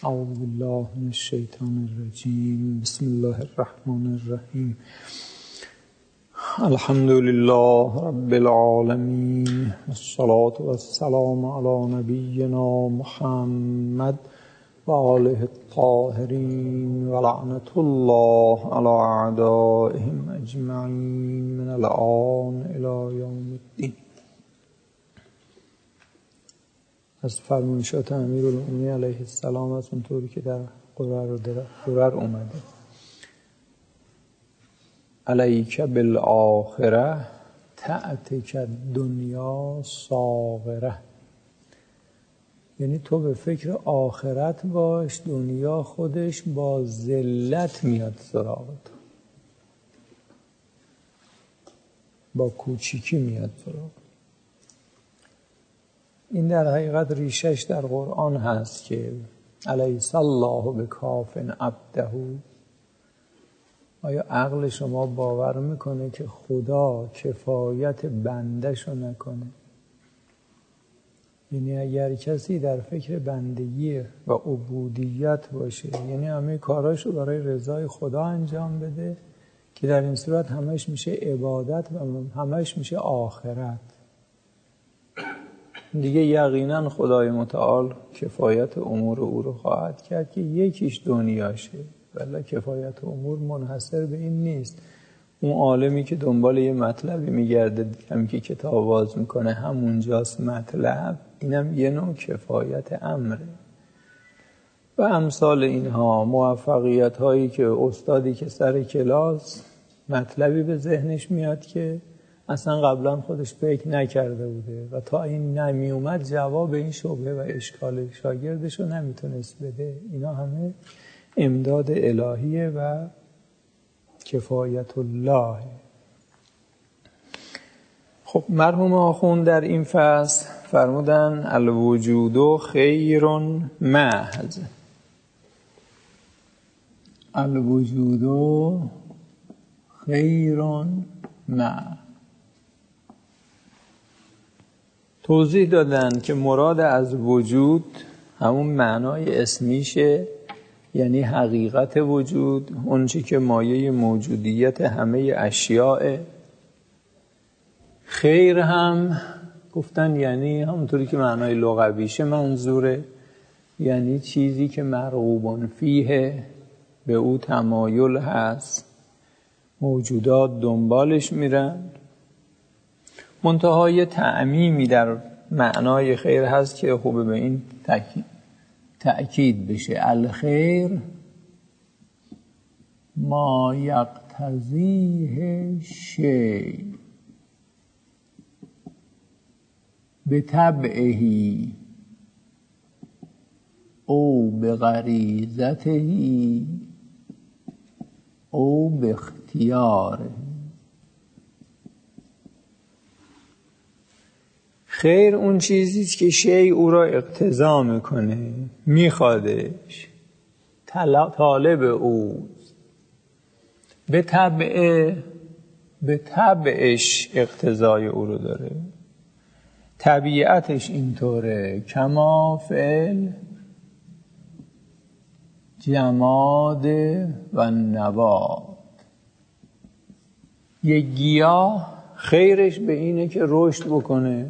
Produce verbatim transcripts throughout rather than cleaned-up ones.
اعوذ بالله من الشیطان الرجیم. بسم الله الرحمن الرحیم. الحمد لله رب العالمین، والصلاة والسلام علی نبینا محمد و آله الطاهرین و لعنة الله علی اعدائهم اجمعین من الآن الی یوم الدین. از فرمایشات امیرالمومنین علیه السلام از اونطوری که در قرآن قرآن اومده: علیک بالآخره تأتک دنیا صاغره. یعنی تو به فکر آخرت باش، دنیا خودش با ذلت میاد سراغ تو، با کوچیکی میاد سراغ. این در حقیقت ریشش در قرآن هست که الیس الله بکاف عبده. آیا عقل شما باور میکنه که خدا کفایت بنده‌شو نکنه؟ یعنی اگر کسی در فکر بندگی و عبودیت باشه، یعنی همه کاراشو برای رضای خدا انجام بده، که در این صورت همش میشه عبادت و همش میشه آخرت، دیگه یقینا خدای متعال کفایت امور او رو خواهد کرد که یکیش دنیاشه. ولی کفایت امور منحصر به این نیست. اون عالمی که دنبال یه مطلبی میگرده، همین که کتاب باز میکنه همونجاست مطلب، اینم یه نوع کفایت امره. و امثال اینها موفقیت هایی که استادی که سر کلاس مطلبی به ذهنش میاد که اصلا قبلا خودش فکر نکرده بوده و تا این نمی اومد جواب این شبهه و اشکال شاگردش رو نمیتونست بده. اینا همه امداد الهیه و کفایت الله. خب مرحوم آخوند در این فصل فرمودن الوجود خیر محض. الوجود خیر محض. توضیح دادن که مراد از وجود همون معنای اسمیشه، یعنی حقیقت وجود، اون چی که مایه موجودیت همه اشیاء. خیر هم گفتن یعنی همونطوری که معنای لغویشه منظوره، یعنی چیزی که مرغوب فیه، به او تمایل هست، موجودات دنبالش میرن. منتهای تعمیمی در معنای خیر هست که خوبه به این تأکید بشه: الخیر ما یقتضیه شیء بطبعه او بغریزته او باختیاره. خیر اون چیزیست که شیء او را اقتضا میکنه، میخوادش، طالب اوست. به طبع به طبعش اقتضای او رو داره، طبیعتش اینطوره. کما فعل جماد و نبات. یک گیاه خیرش به اینه که رشد بکنه،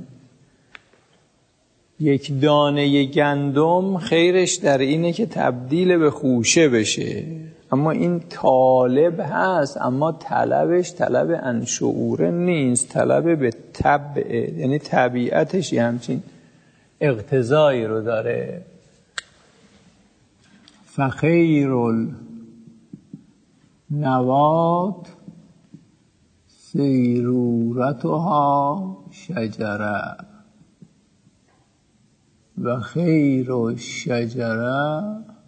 یک دانه گندم خیرش در اینه که تبدیل به خوشه بشه. اما این طالب هست، اما طلبش طلب انشعوره نیست، طلب به طبعه، یعنی طبیعتش یه همچین اقتضایی رو داره. فخیر النبات سیرورتها شجره و خیر الشجره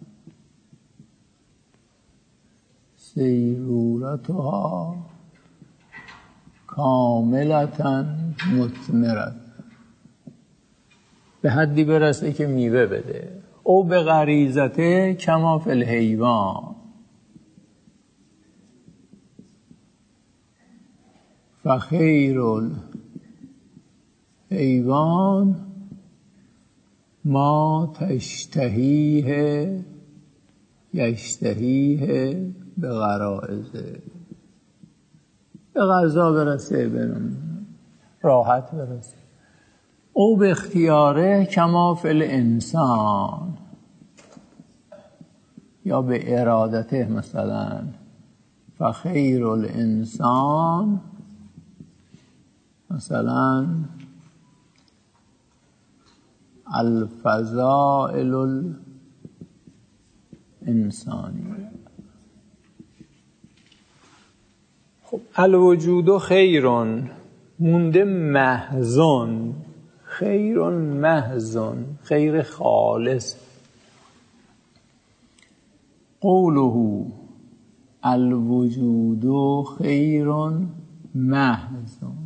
سیرورتها کاملتاً مثمرة. به حدی برسه که میوه بده. او به غریزته کما فی الحیوان. فخیر الحیوان ما تشتهیه یشتهیه به غرائزه، به غذا برسه، به راحت برسه. او به اختیاره کما فی الانسان، یا به ارادته مثلا فخیر الانسان مثلا الفضائل الانسانی. خب الوجود خیرون مونده محضون، خیرون محضون، خیر خالص. قوله الوجود خیرون محضون،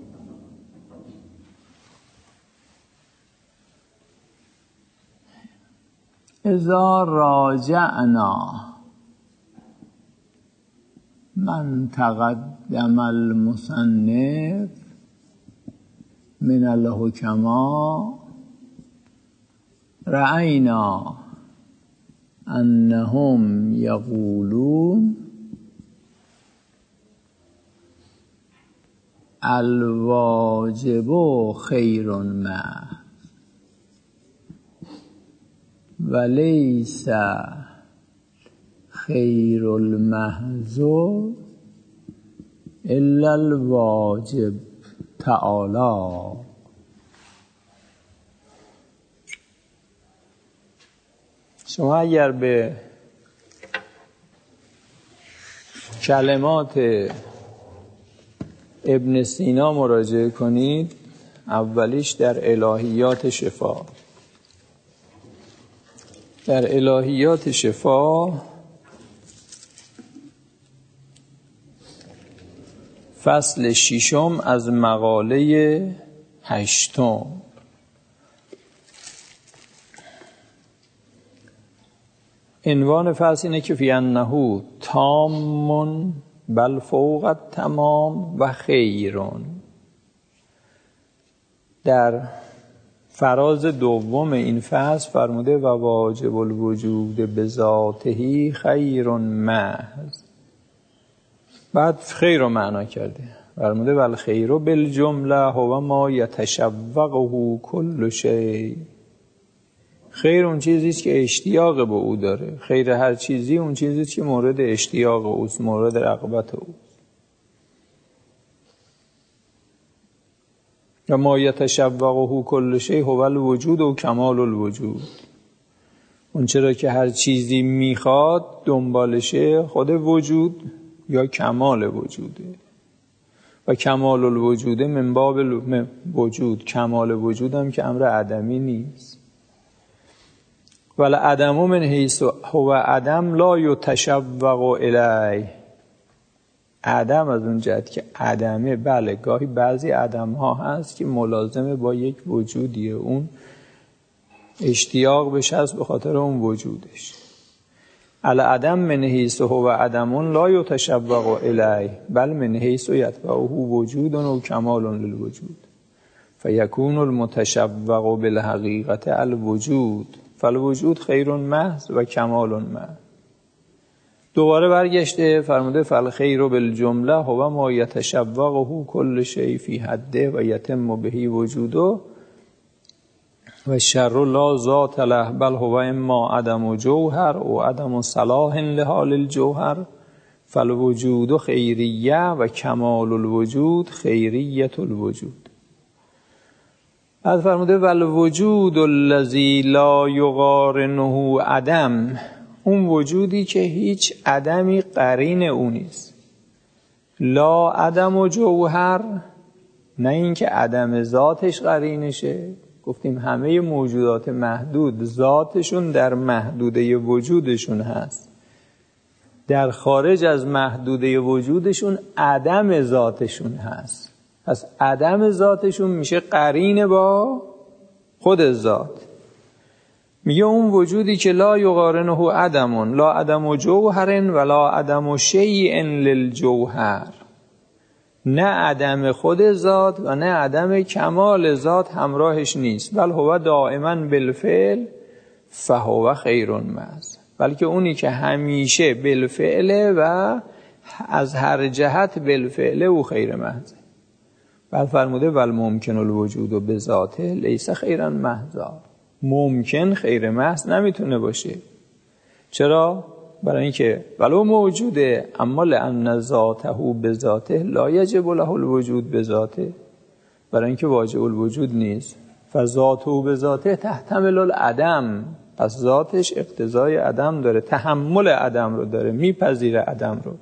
اذا راجعنا من تقدم المصنف من الحکما رأینا انهم یقولون الواجب خیر محض ولیس خیر المحض الا الواجب تعالی. شما اگر به کلمات ابن سینا مراجعه کنید، اولیش در الهیات شفا، در الهیات شفا فصل ششم از مقاله هشتم، عنوان فصل اینه که فی انه تام بل فوق التمام و خیرون. در فراز دوم این فصل فرموده و واجب الوجود بذاته خیر محض، بعد خیر رو معنا کرده، فرموده ول خیر بالجمله هو ما یتشوقه کل شیء. خیر اون چیزی است که اشتیاق به او داره، خیر هر چیزی اون چیزی است که مورد اشتیاق اوست، مورد رغبت اوست. و ما یتشوقه کل شیء هو الوجود و کمال الوجود. اون چرا که هر چیزی میخواد دنبالشه خود وجود یا کمال وجوده. و کمال الوجود من باب وجود، کمال وجود هم که امر عدمی نیست. ولی عدم من حیث هو عدم لا یتشوق الیه. عدم از اون جهت که عدمه، بله گاهی بعضی عدم ها هست که ملازمه با یک وجودیه، اون اشتیاق بشه هست به خاطر اون وجودش. العدم من حیث هو عدم لا یتشوق الیه بل من حیث یتبعه وجود و کمال للوجود فیکون المتشوق بالحقیقت الوجود فالوجود خیر محض و کمال محض. دوباره برگشته فرموده فالخیر بالجمله هو ما یتشوقه کل شیء فی حده و یتم به وجوده و شر لا ذات له بل هو اما عدم جوهر و عدم صلاح لحال الجوهر فالوجود خیریه و کمال الوجود خیریت الوجود. بعد فرموده والوجود الذی لا یقارنه عدم، اون وجودی که هیچ عدمی قرین او نیست. لا عدم و جوهر، نه اینکه عدم ذاتش قرینشه. گفتیم همه موجودات محدود ذاتشون در محدوده وجودشون هست، در خارج از محدوده وجودشون عدم ذاتشون هست. پس عدم ذاتشون میشه قرین با خود ذات. میگه اون وجودی که لا یقارنه عدم، لا عدم جوهر ولا عدم شیء للجوهر، نه عدم خود ذات و نه عدم کمال ذات همراهش نیست، بل هو دائما بالفعل فهو خیر محض، بلکه اونی که همیشه بالفعله و از هر جهت بالفعله او خیر محض. بعد فرموده ول ممکن الوجود و به ذاته لیس خیرا محضا. ممکن خیر محض نمیتونه باشه. چرا؟ برای اینکه ولو موجوده اما لأن ذاته به ذاته لا یجب له الوجود به ذاته، برای اینکه واجب الوجود نیست. فذاته به ذاته تحتمل العدم، پس ذاتش اقتضای عدم داره، تحمل عدم رو داره، میپذیره عدم رو.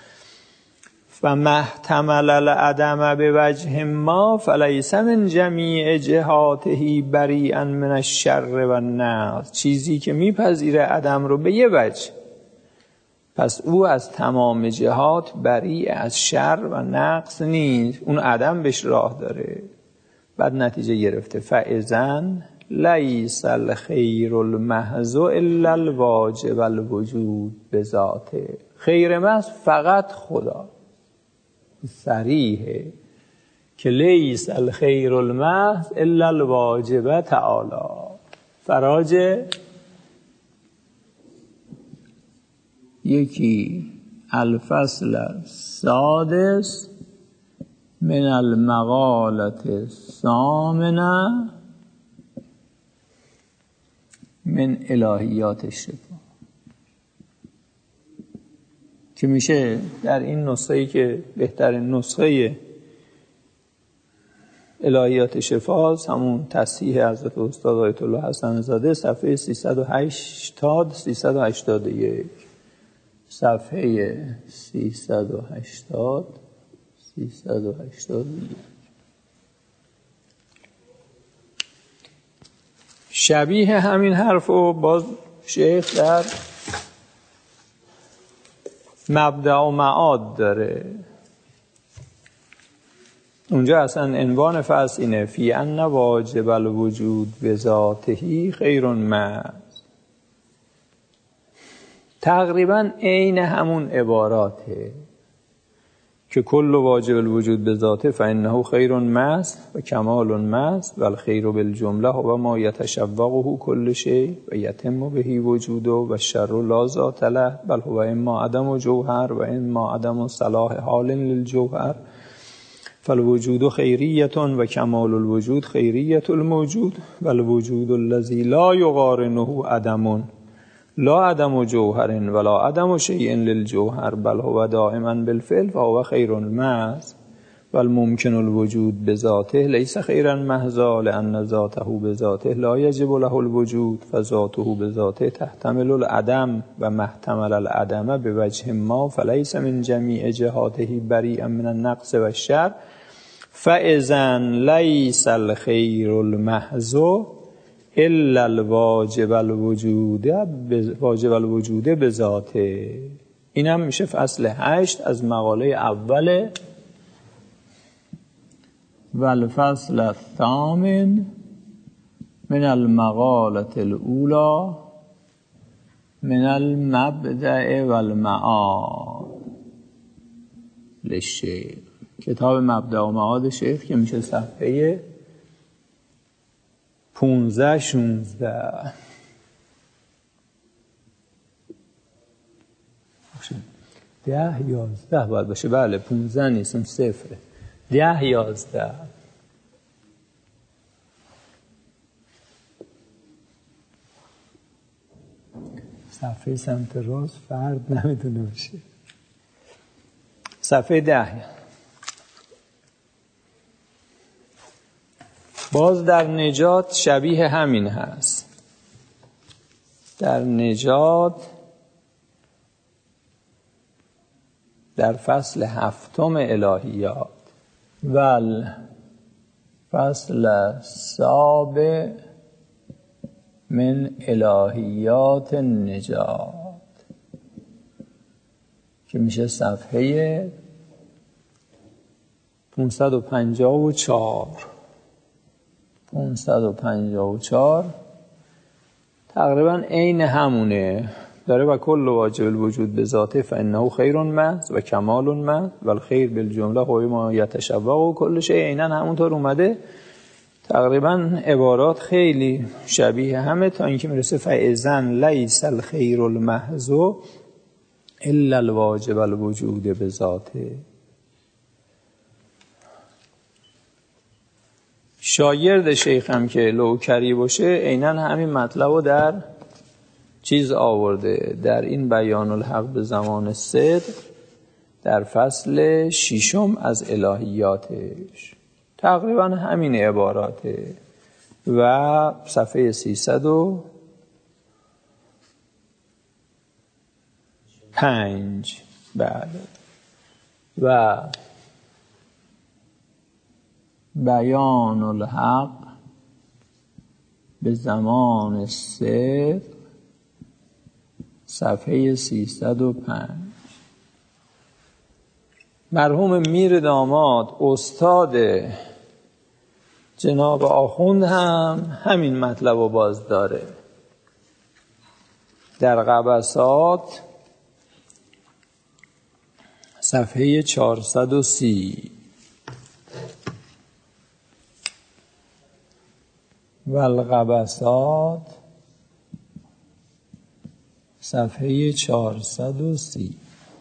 فمحتمل العدم به وجه ما فلیس من جمیع جهاته بریئا من الشر و النقص. چیزی که میپذیره عدم رو به یه وجه، پس او از تمام جهات بری از شر و نقص نیست، اون عدم بهش راه داره. بعد نتیجه گرفته فاذن لیس الخیر المحض الا الواجب الوجود به ذاته. خیر محض فقط خدا. صریحه که لیس الخیر المحض الا الواجب تعالی. فراج یکی الفصل السادس من المقالة الثامنة من الهیات الشفا، که میشه در این نسخه‌ای که بهترین نسخه الهیات شفاست، همون تصحیح حضرت استاد آیت الله حسن زاده، صفحه سیصد و هشتاد سیصد و هشتاد و یک، صفحه سیصد و هشتاد سیصد و هشتاد و یک. شبیه همین حرف رو باز شیخ در مبدأ و معاد داره. اونجا اصلا عنوان فصل اینه فی ان واجب الوجود بذاته خیر محض. تقریبا عین همون عباراته که کل واجب الوجود بذاته فانه خیر محض و کمال محض و الخیر بالجمله و ما یتشوقه کل شیء و یتم به وجوده و الشر لا ذات له بل هو اما عدم جوهر و اما عدم صلاح حال للجوهر فالوجود خیریه و کمال الوجود خیریه الموجود و الوجود الذی لا یقارنه عدم لا عدم جوهر ولا عدم شیء للجوهر بل هو دائما بالفعل فهو خیر محض و الممکن الوجود بذاته لیس خیرا محضا لان ذاته بذاته لا یجب له الوجود فذاته بذاته تحتمل العدم و محتمل العدم به وجه ما فلیس من جمیع جهاته بریئا من النقص و الشر فاذن لیس الخیر المحض الا الواجب الوجود واجب الوجود به ذاته. این هم میشه فصل هشت از مقاله اوله. و الفصل الثامن من المقاله الاولى من المبدأ و المعاد للشیخ. کتاب مبدأ و معاد شیخ که میشه صفحه پونزده شونزده. ده یازده باید باشه. بله پونزده نیست، اون صفره. ده یازده. صفحه سمت راست فرد نمیتونه باشه. صفحه ده. باز در نجات شبیه همین هست. در نجات در فصل هفتم الهیات ول فصل سابع من الهیات نجات که میشه صفحه پانصد و پنجاه و چهار. پانصد و پنجاه و چهار تقریبا عین همونه داره. و کل واجب الوجود به ذاته فانه خیر محض و کمال محض و الخیر بالجمله و ما یتشوق و کل شیء عینا همونطور اومده. تقریبا عبارات خیلی شبیه همه تا اینکه میرسه فاذن لیس الخیر المحض الا الواجب الوجود بذاته. شاگرد شیخم که لوکری باشه عیناً همین مطلب رو در چیز آورده، در این بیان الحق به زمان صدق در فصل ششم از الهیاتش، تقریبا همین عباراته و صفحه سیصد و پنج. بله. و بیان الحق به زمان صدق صفحه سیصد و پنج. مرحوم میر داماد استاد جناب آخوند هم همین مطلب رو باز داره در قبسات صفحه چهارصد و سی. و القبسات صفحه چهارصد و سی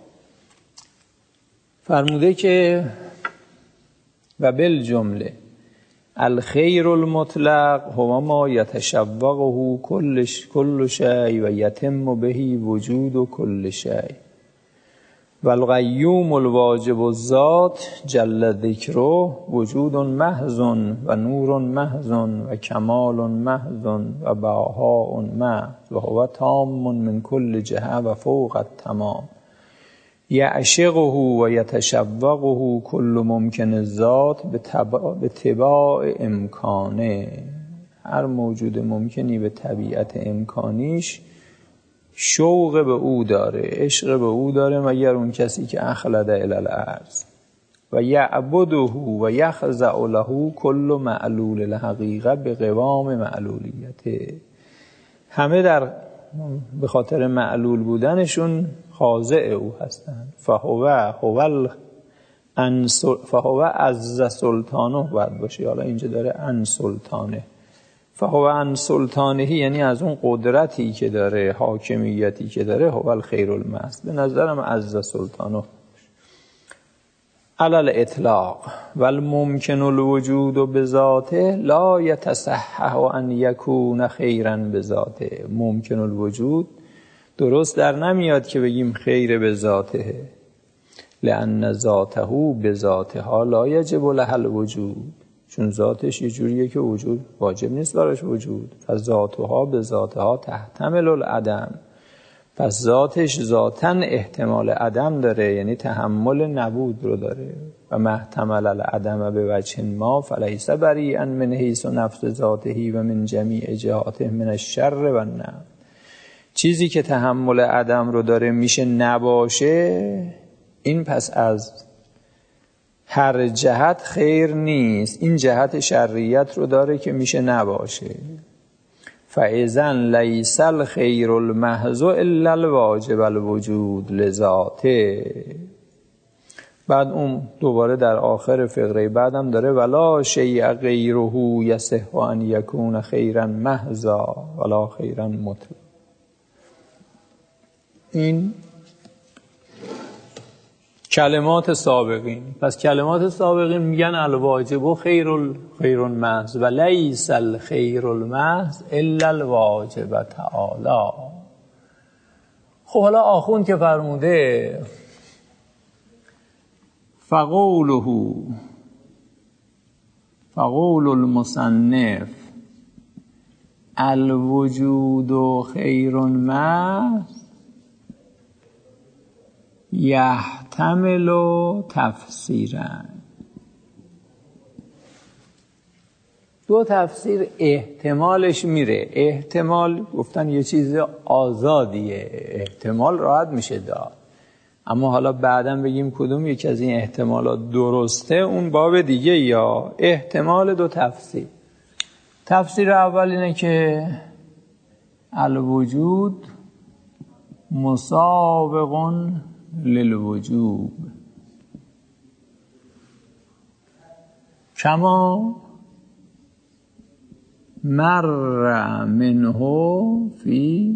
فرموده که و بالجمله الخیر المطلق هو ما یتشوقه کل کل شیء و یتم به وجود کل شیء و القیوم الواجب الذات جل ذکره وجود محض و نور محض و کمال محض و بهاء محض و هو تام من کل جهه و فوق التمام یعشقه و یتشوقه کل ممکن الذات به تباع امکانه. هر موجود ممکنی به طبیعت امکانیش شوق به او داره، عشق به او داره، مگر اون کسی که اخلد الی الارض و یعبده و یخضع له کل معلول الحقیقه به قوام معلولیته. همه در به خاطر معلول بودنشون خاضع او هستند. فهو هو فهو عز سلطانه باید باشه، حالا اینجا داره ان سلطانه. فهو ان سلطانه یعنی از اون قدرتی که داره، حاکمیتی که داره، هو الخیر المحض. به نظرم عز سلطانه علی الاطلاق و الممکن الوجود بذاته لا یتصحح ان یکون خیرا بذاته. ممکن الوجود درست در نمیاد که بگیم خیر بذاته، لأن ذاته بذاتها لا یجب لها الوجود، چون ذاتش یه جوریه که وجود واجب نیست براش وجود. فذاتها بذاتها تحتمل العدم، پس ذاتش ذاتن احتمال عدم داره، یعنی تحمل نبود رو داره. و محتمل العدم به وجه ما فلیس بریئا من حیث نفس ذاته و من جمیع جهاته من الشر و النفع. چیزی که تحمل عدم رو داره میشه نباشه، این پس از هر جهت خیر نیست، این جهت شریعت رو داره که میشه نباشه. فاذن لیس الخیر المحض الا الواجب الوجود لذاته. بعد اون دوباره در آخر فقره بعدم داره ولا شیء غیره یصح ان یکون خیرا محضا ولا خیرا مطلق. این کلمات سابقین. پس کلمات سابقین میگن الواجب خیر خیر المحض و لیس الخیر المحض الا الواجب تعالی. خب حالا آخوند که فرموده فقوله فقول المصنف الوجود خیر محض یحتمل تفسیرا. دو تفسیر احتمالش میره. احتمال گفتن یه چیز آزادیه، احتمال راحت میشه داد، اما حالا بعداً بگیم کدوم یکی از این احتمالات درسته اون باب دیگه. یا احتمال دو تفسیر. تفسیر اول اینه که الوجود مسابق للوجوب کما مر منه فی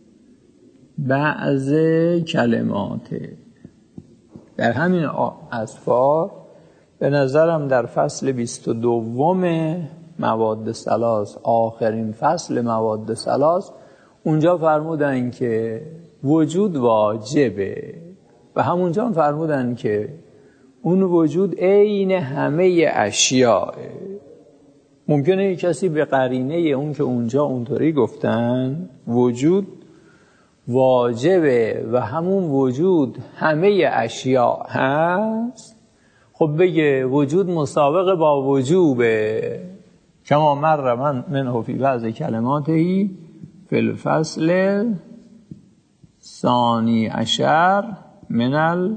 بعض کلمات. در همین اذکار به نظرم در فصل بیست و دوم مواد ثلاث، آخرین فصل مواد ثلاث، اونجا فرمودن که وجود واجبه و همونجا هم فرمودن که اون وجود عین همه اشیاء. ممکنه یک کسی به قرینه اون که اونجا اونطوری گفتن وجود واجبه و همون وجود همه اشیاء هست، خب بگه وجود مسابقه با وجوبه، کما مر من منه فی بعض کلماتی فی الفصل ثانی عشر من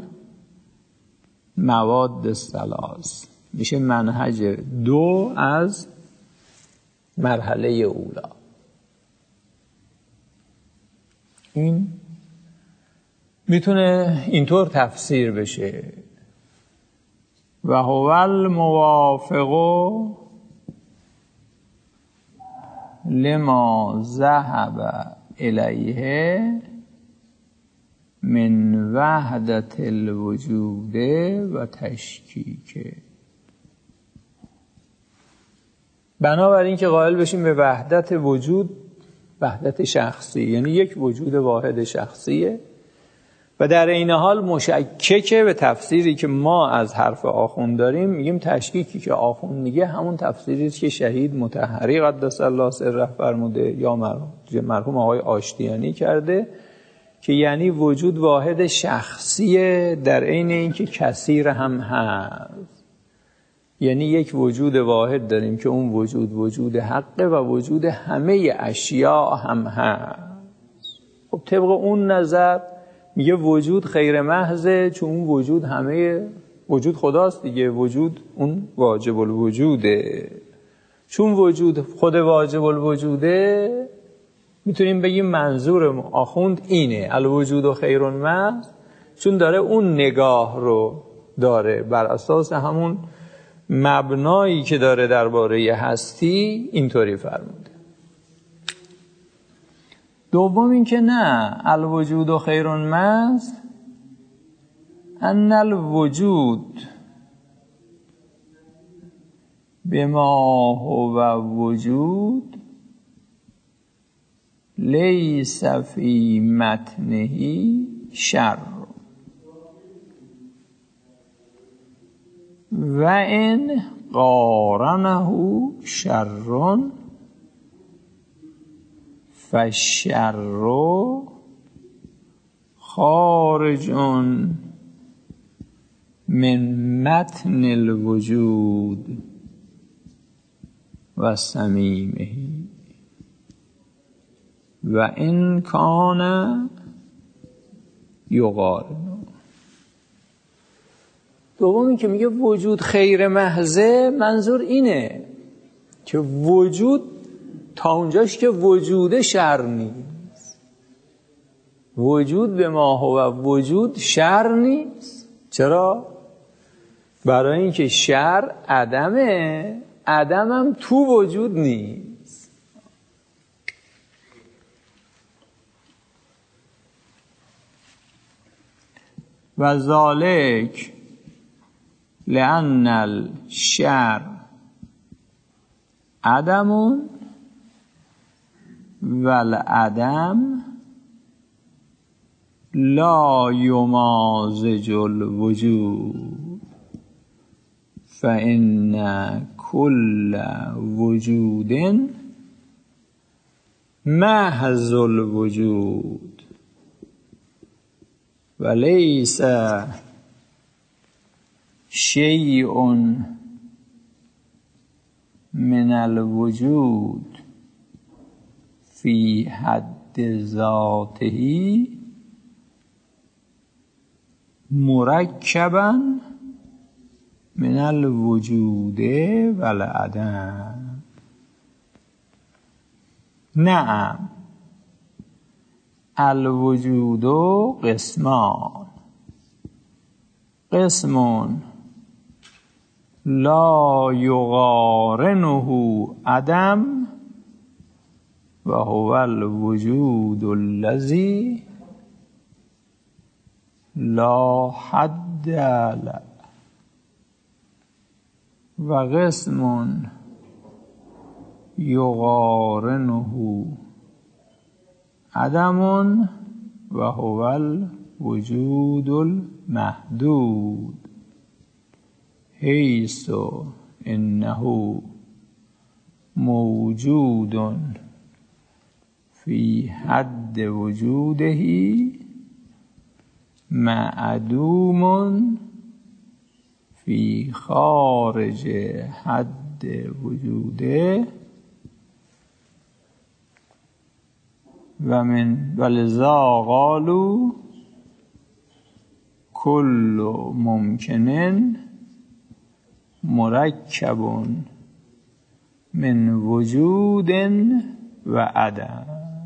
المواد الثلاث. میشه منهج دو از مرحله اولا. این میتونه اینطور تفسیر بشه: و هو الموافق لما ذهب الیه من وحدت الوجود و تشکیک. بنابراین که قائل بشیم به وحدت وجود، وحدت شخصی، یعنی یک وجود واحد شخصیه و در این حال مشککه به تفسیری که ما از حرف آخوند داریم. میگیم تشکیکی که آخوند میگه همون تفسیری که شهید مطهری قدس الله سره فرموده یا مرحوم آقای آشتیانی کرده، که یعنی وجود واحد شخصیه در عین اینکه کثیر هم هست. یعنی یک وجود واحد داریم که اون وجود وجود حقه و وجود همه اشیاء هم هست. خب طبق اون نظر میگه وجود خیر محضه، چون اون وجود همه وجود خداست دیگه، وجود اون واجب الوجوده. چون وجود خود واجب الوجوده، میتونیم بگیم منظور آخوند اینه الوجود خیر محض، چون داره اون نگاه رو داره بر اساس همون مبنایی که داره درباره هستی اینطوری فرموده. دوم این که نه، الوجود خیر محض ان الوجود بما هو وجود لیس فی متنه شر و ان قارنه شر فالشر خارج من متن الوجود و صمیمه و ان کان یقارن. دومی که میگه وجود خیر محضه، منظور اینه که وجود تا اونجاش که وجود شر نیست. وجود به ما هو وجود شر نیست. چرا؟ برای اینکه شر عدمه، عدمم تو وجود نیست. و ذالک لأن الشر عدم والعدم لا یمازج الوجود فإن كل وجود محض الوجود وليس شيء من الوجود في حد ذاته مركبا من الوجود والعدم. نعم الوجود قسمان: قسم لا یقارنه عدم و هو الوجود الذی لا حد له و قسم یقارنه عدم و هو الوجود المحدود حیث انه موجود فی حد وجوده معدوم فی خارج حد وجوده و من ولذا قالوا کل ممکن مرکب من وجود و عدم.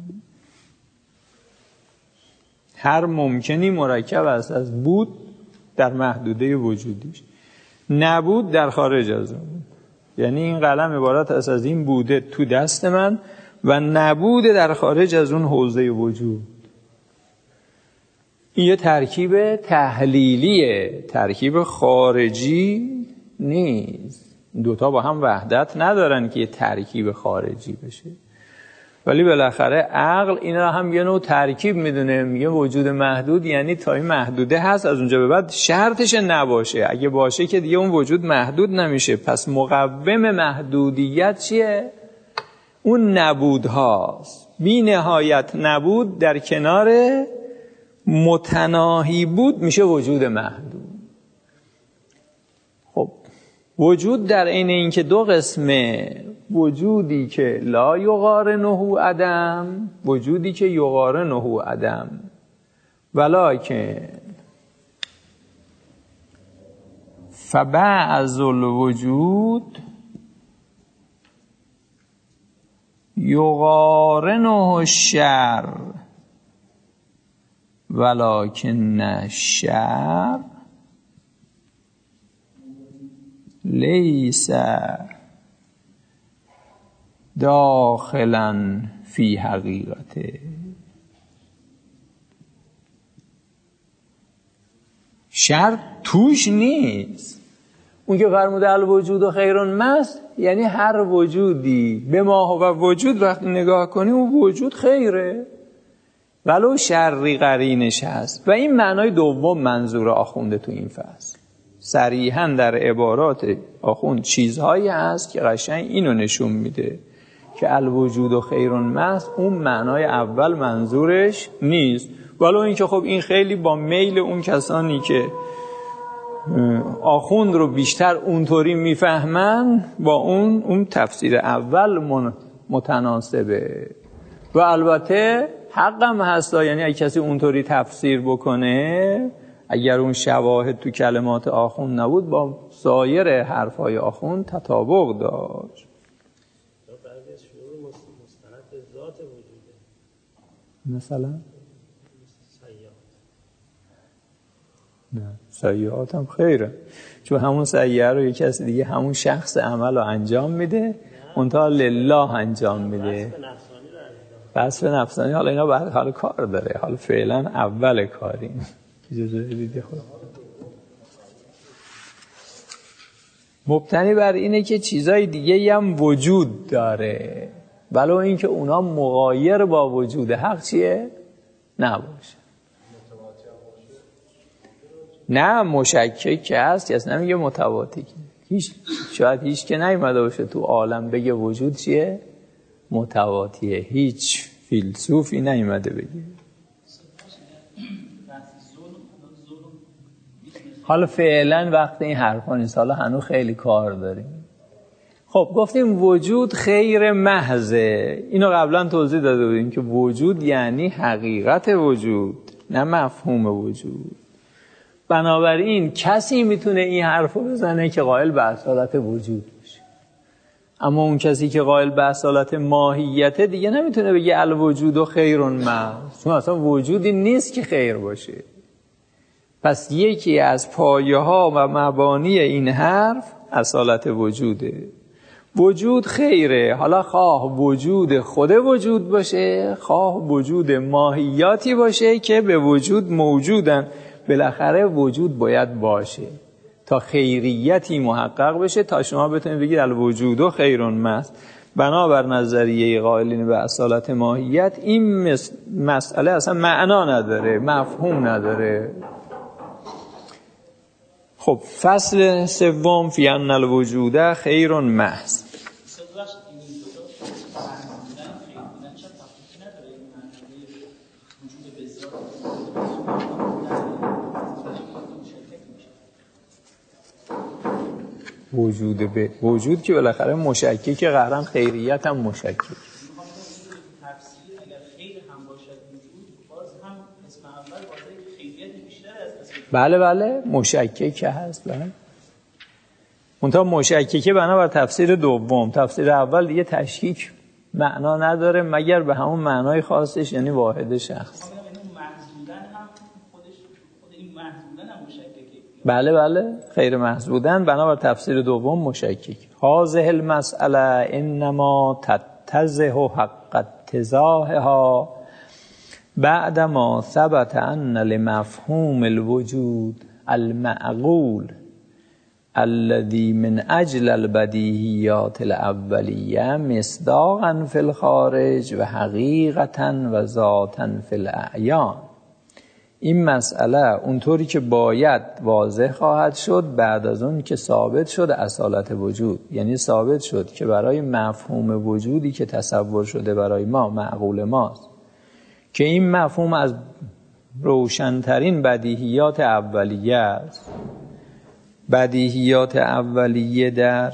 هر ممکنی مرکب است از بود در محدوده وجودیش، نبود در خارج از اون. یعنی این قلم عبارت است از این بوده تو دست من و نبوده در خارج از اون حوزه وجود. این یه ترکیب تحلیلیه، ترکیب خارجی نیست. دوتا با هم وحدت ندارن که یه ترکیب خارجی بشه، ولی بالاخره عقل اینا هم یه نوع ترکیب میدونه. میگه وجود محدود یعنی تا این محدوده هست، از اونجا به بعد شرطش نباشه. اگه باشه که دیگه اون وجود محدود نمیشه. پس مقوم محدودیت چیه؟ اون نبود هاست. بی نهایت نبود در کنار متناهی بود میشه وجود محدود. خب وجود در عین اینکه دو قسمه، وجودی که لا یقارنه عدم، وجودی که یقارنه عدم، ولکن فبعض الوجود یقارنه الشر ولکن الشر لیس داخلا فی حقیقته. شر توش نیست. اون که فرموده الوجود و خیرون مست، یعنی هر وجودی به ما و وجود وقتی نگاه کنی اون وجود خیره ولو شری قرینش هست. و این معنای دوم منظور آخونده تو این فصل. صریحاً در عبارات آخوند چیزهایی هست که قشنگ اینو نشون میده که الوجود و خیرون محض اون معنای اول منظورش نیست. ولو اینکه خب این خیلی با میل اون کسانی که آخوند رو بیشتر اونطوری میفهمن با اون اون تفسیر اول متناسبه. و البته حقم هستا، یعنی اگه کسی اونطوری تفسیر بکنه، اگر اون شواهد تو کلمات آخوند نبود با سایر حرفای آخوند تطابق داشت. مثلا نه سیئات هم خیره، چون همون سیئه رو یک کسی دیگه همون شخص عمل رو انجام میده، اونتا لله انجام میده. وصف نفسانی حالا اینا بعد حال کار داره، حالا فعلا اول کاریم. اجازه بدید خود مبتنی بر اینه که چیزای دیگه هم وجود داره، ولو اینکه اونا مغایر با وجود حق چیه؟ نباشه. نه مشکک که هست، اصلا نمیگه متواتی. هیچ شاید هیچ که نیومده باشه تو عالم بگه وجود چیه؟ متواتیه. هیچ فیلسوفی نیومده بگه. حالا فعلا وقت این حرفا نیست، حالا هنوز خیلی کار داریم. خب گفتیم وجود خیر محضه. اینو قبلا توضیح داده بودیم که وجود یعنی حقیقت وجود، نه مفهوم وجود. بنابراین کسی میتونه این حرفو بزنه که قائل به اصالت وجود باشه، اما اون کسی که قائل به اصالت ماهیت دیگه نمیتونه بگه الوجود و خیرون محض، چون اصلا وجودی نیست که خیر باشه. پس یکی از پایه ها و مبانی این حرف اصالت وجوده. وجود خیره، حالا خواه وجود خود وجود باشه، خواه وجود ماهیاتی باشه که به وجود موجودن، بالاخره وجود باید باشه تا خیریتی محقق بشه، تا شما بتونید بگید الوجود و خیرون محض. بنابر نظریه قائلین به اصالت ماهیت این مس... مسئله اصلا معنا نداره، مفهوم نداره. خب فصل سوم فی ان الوجود خیرون محض. وجود به وجود که بالاخره مشکک، که قهرن خیریت هم مشکک. تفسیر اگر خیر هم باشد وجود، باز هم اسم اول واسه خیریت بیشتر از اسم. بله بله مشکک هست. بله منتها مشککه بنابر تفسیر دوم. تفسیر اول دیگه تشکیک معنا نداره مگر به همون معنای خاصش، یعنی واحد شخص. بله بله خیر محض بودن بنابر تفسیر دوم مشکک. هذه المسئله انما تتضح حق اتضاحها بعدما ثبت ان لمفهوم الوجود المعقول الذي من اجل البدیهیات الاولیه مصداقا فی الخارج و حقیقتا و ذاتا فی الاعیان. این مسئله اونطوری که باید واضح خواهد شد بعد از اون که ثابت شد اصالت وجود، یعنی ثابت شد که برای مفهوم وجودی که تصور شده برای ما معقول ماست، که این مفهوم از روشنترین بدیهیات اولیه است. بدیهیات اولیه در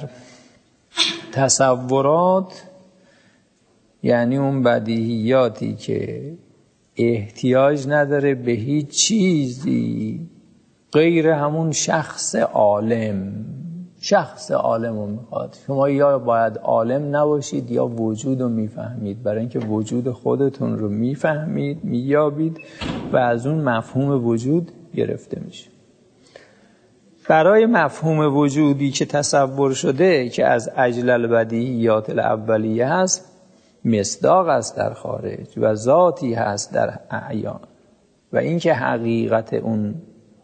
تصورات یعنی اون بدیهیاتی که احتیاج نداره به هیچ چیزی غیر همون شخص عالم. شخص عالم رو میخواد. شما یا باید عالم نباشید یا وجود رو میفهمید، برای اینکه وجود خودتون رو میفهمید، مییابید و از اون مفهوم وجود گرفته میشه. برای مفهوم وجودی که تصور شده که از اجل البدیهیات الاولیه هست، مصداق است در خارج و ذاتی هست در اعیان، و اینکه حقیقت اون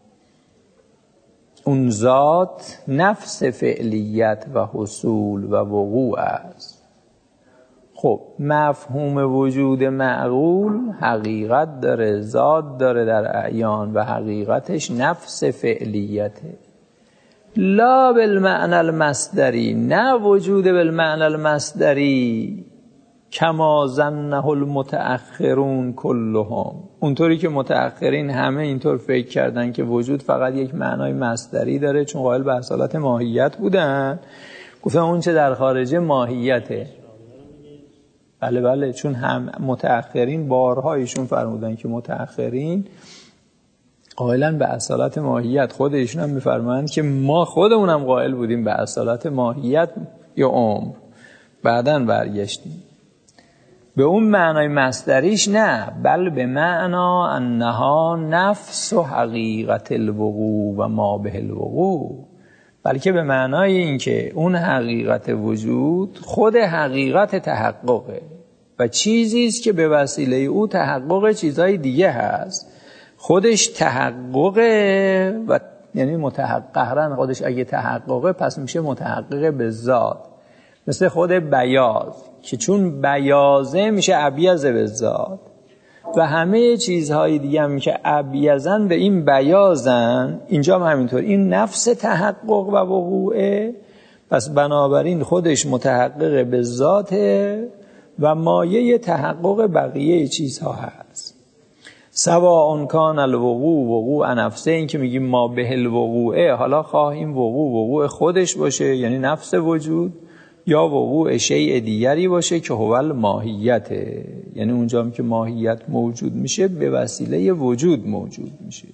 اون ذات نفس فعلیت و حصول و وقوع است. خب مفهوم وجود معقول حقیقت داره، ذات داره در اعیان و حقیقتش نفس فعلیته. لا بالمعنى المصدری، نه وجود بالمعنى المصدری کما ظنه المتأخرون کلهم، اونطوری که متأخرین همه اینطور فکر کردن که وجود فقط یک معنای مصدری داره، چون قائل به اصالت ماهیت بودن، گفتن اون چه در خارجه ماهیته. بله بله چون هم متأخرین بارها ایشون فرمودن که متأخرین قائلن به اصالت ماهیت. خود ایشون هم میفرمایند که ما خودمونم قائل بودیم به اصالت ماهیت یا عمر، بعداً برگشتیم به اون معنای مصدریش، نه بل به معنا انها نفس و حقیقت الوقوع و ما به الوقوع، بلکه به معنای این که اون حقیقت وجود خود حقیقت تحققه و چیزی است که به وسیله او تحقق چیزهای دیگه هست. خودش تحققه و یعنی متحققاً خودش اگه تحققه پس میشه متحقق به ذات. مثل خود بیاض که چون بیازه میشه ابیض به ذات، و همه چیزهای دیگه هم که ابیضن به این بیازن، اینجا هم همینطور این نفس تحقق و وقوعه، پس بنابراین خودش متحقق به ذاته و مایه تحقق بقیه چیزها هست. سواء کان الوقوع وقوع نفسه، این که میگیم ما به الوقوعه، حالا خواهیم وقوع وقوع خودش باشه یعنی نفس وجود، یا وقوع شیء دیگری باشه که هو الماهیته، یعنی اونجا هم که ماهیت موجود میشه به وسیله وجود موجود میشه.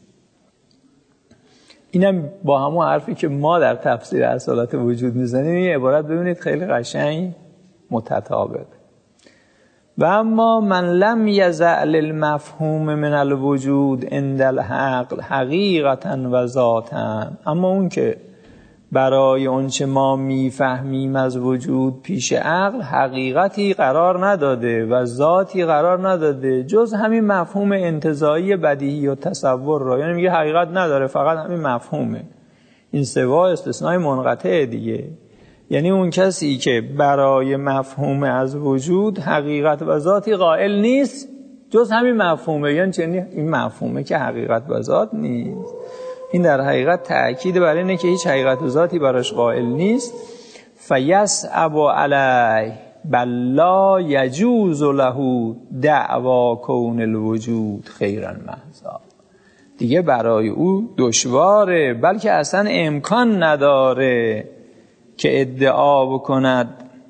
اینم با همون حرفی که ما در تفسیر اصالت وجود میزنیم این عبارت ببینید خیلی قشنگ متطابق. و اما من لم یزع للمفهوم من الوجود عند العقل حقیقتا و ذاتا، اما اون که برای اونچه ما میفهمیم از وجود پیش عقل حقیقتی قرار نداده و ذاتی قرار نداده جز همین مفهوم انتزاعی بدیهی و تصور را. یعنی میگه حقیقت نداره، فقط همین مفهومه. این سوا استثنای منقطع دیگه. یعنی اون کسی که برای مفهوم از وجود حقیقت و ذاتی قائل نیست جز همین مفهومه. یعنی چنین این مفهومه که حقیقت و ذات نیست. این در حقیقت تأکید بر اینه که هیچ حقیقت و ذاتی براش قائل نیست. فیصعب علیه بل لا یجوز له دعوا کون الوجود خیرا محضا. دیگه برای او دشواره، بلکه اصلا امکان نداره که ادعا بکند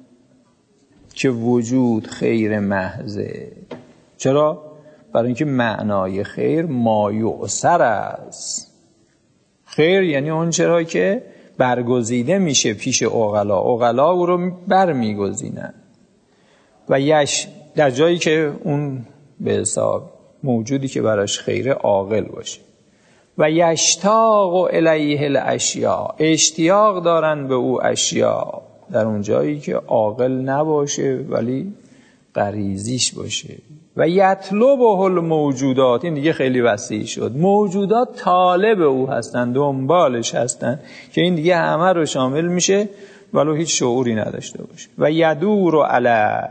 که وجود خیر محضه. چرا؟ برای اینکه معنای خیر ما یؤثر است. خیر یعنی اون چرا که برگزیده میشه پیش عقلا، عقلا او رو برمیگزینن. و یش در جایی که اون به حساب موجودی که براش خیره عاقل باشه. و یشتاق الیه الاشیاء، اشتیاق دارن به او اشیاء، در اون جایی که عاقل نباشه ولی غریزیش باشه. و یطلبه الموجودات، این دیگه خیلی وسیع شد. موجودات طالب او هستن، دنبالش هستن، که این دیگه همه رو شامل میشه ولو هیچ شعوری نداشته باشه. و یدور علی،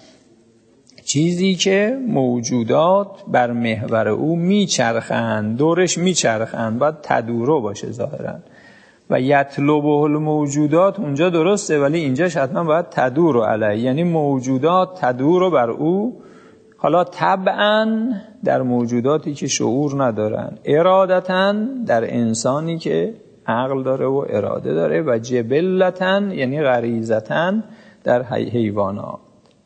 چیزی که موجودات بر محور او میچرخند، دورش میچرخند، باید تدورو باشه ظاهرا. و یطلبه الموجودات اونجا درسته ولی اینجاش حتما باید تدورو علی، یعنی موجودات تدورو بر او. حالا طبعاً در موجوداتی که شعور ندارن، ارادتاً در انسانی که عقل داره و اراده داره، و جبلتاً یعنی غریزتاً در حیوانات.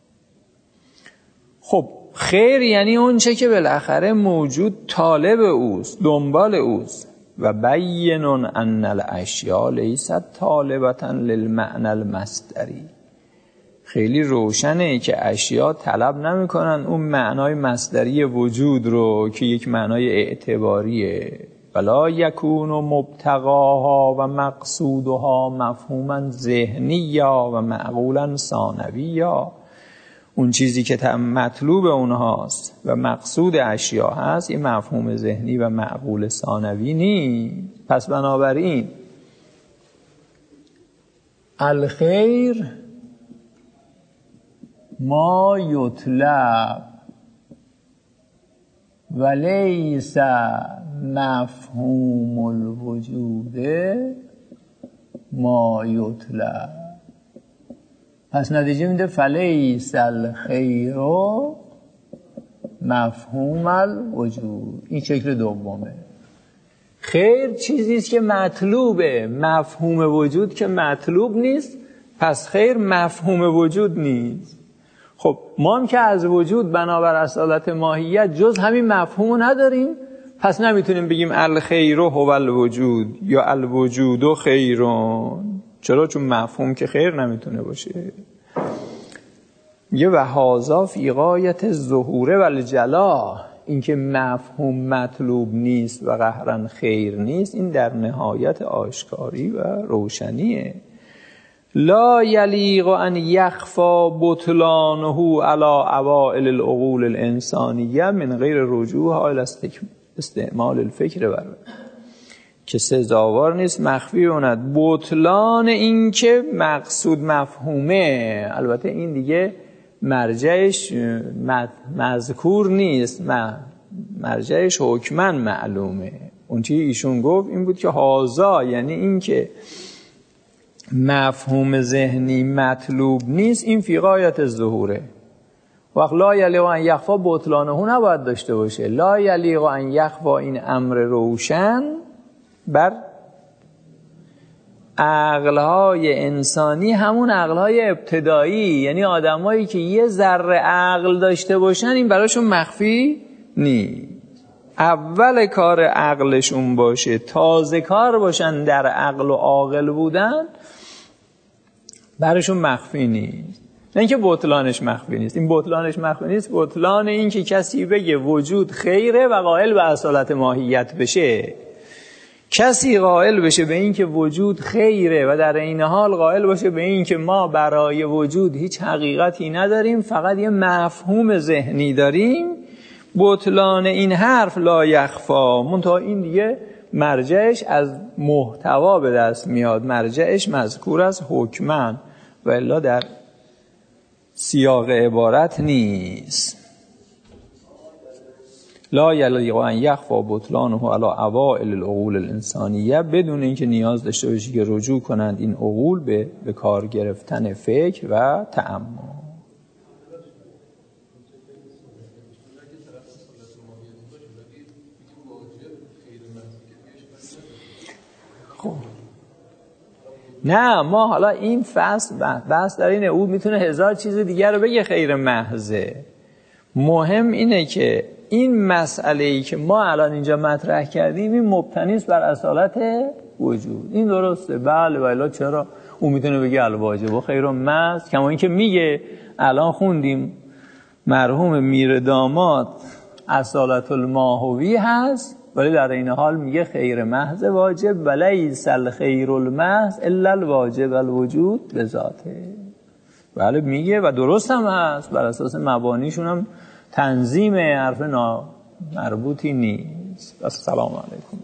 خب خیر یعنی اون چه که بالاخره موجود طالب اوست، دنبال اوست. و بینون ان الاشیاء لیست طالبتاً للمعنى المصدری، خیلی روشنه که اشیا طلب نمی کنن اون معنای مصدری وجود رو که یک معنای اعتباریه. ولا یکون مبتغاها و مقصودها مفهوما ذهنیا و معقولا ثانویا. اون چیزی که مطلوب اونهاست و مقصود اشیا هست این مفهوم ذهنی و معقول ثانوی نیست. پس بنابراین الخیر ما یطلب ولیس مفهوم الوجود ما یطلب. پس نتیجه میده فلیس الخیر مفهوم الوجود. این شکل دومه. خیر چیزی است که مطلوبه، مفهوم وجود که مطلوب نیست، پس خیر مفهوم وجود نیست. خب ما هم که از وجود بنابر اصالت ماهیت جز همین مفهومو نداریم، پس نمیتونیم بگیم الخیر هو الوجود یا الوجود خیرون. چرا؟ چون مفهوم که خیر نمیتونه باشه. یه و هذا فی غایت الظهور و الجلا، این که مفهوم مطلوب نیست و قهرن خیر نیست، این در نهایت آشکاری و روشنیه. لا یلیق ان یخفى بطلانه علی اوائل العقول الانسانیه من غیر رجوع الی استعمال الفکر بر، که سزاوار نیست مخفی بماند بطلان این که مقصود مفهومه. البته این دیگه مرجعش مذکور نیست، مرجعش حکماً معلومه. اون چیزی ایشون گفت این بود که هازا یعنی این که مفهوم ذهنی مطلوب نیست، این فی غایت الظهوره. وقت لا یلیق ان یخفی بطلانه نباید داشته باشه. لا یلیق ان یخفی این امر روشن بر عقلهای انسانی، همون عقلهای ابتدایی، یعنی آدمایی که یه ذره عقل داشته باشن این براشون مخفی نیست. اول کار عقلشون باشه، تازه کار باشن در عقل و عاقل بودن، براشون مخفی نیست. نه اینکه بطلانش مخفی نیست، این بطلانش مخفی نیست، بطلان این که کسی بگه وجود خیره و قائل به اصالت ماهیت بشه، کسی قائل بشه به این که وجود خیره و در این حال قائل باشه به این که ما برای وجود هیچ حقیقتی نداریم، فقط یه مفهوم ذهنی داریم، بطلان این حرف لا یخفا. منتها این دیگه مرجعش از محتوا به دست میاد، مرجعش مذکور از حکمن و الا در سیاق عبارت نیست. لا یلیق ان یخفا بطلانه علی اوائل العقول الانسانیه، بدون اینکه نیاز داشته باشی که رجوع کنند این عقول به به کار گرفتن فکر و تأمل. خب نه، ما حالا این فصل بحث در اینه، او میتونه هزار چیز دیگر رو بگه خیر محضه. مهم اینه که این مسئله‌ای که ما الان اینجا مطرح کردیم این مبتنی است بر اصالت وجود. این درسته، بله، ولی چرا اون میتونه بگه الواجب و خیر محض، کما اینکه میگه الان خوندیم مرحوم میر داماد اصالت الماهوی هست، ولی در این حال میگه خیر محض واجب ولیس الخیر المحض الا الواجب الوجود به ذاته. بله میگه و درست هم هست، بر اساس مبانیشون هم تنظیم حرف نا مربوطی نیست. السلام علیکم.